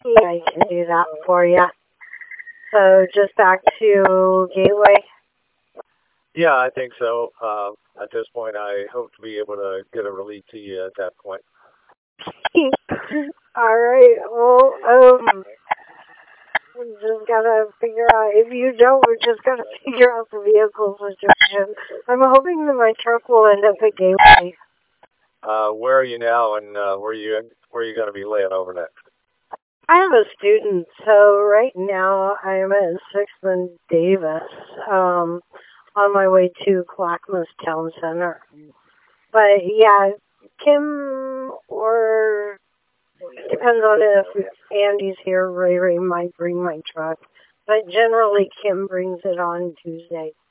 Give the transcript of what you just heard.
Yeah, I can do that for you. So just back to Gateway. Yeah, I think so. At this point, I hope to be able to get a relief to you at that point. All right. Well, we just gotta figure out. If you don't, we just gotta figure out the vehicle situation. I'm hoping that my truck will end up at Gateway. Where are you now, and where are you going to be laying over next? I am a student, so right now I'm at Sixth and Davis, on my way to Clackamas Town Center. But yeah, Kim or depends on if Andy's here. Ray might bring my truck, but generally Kim brings it on Tuesday.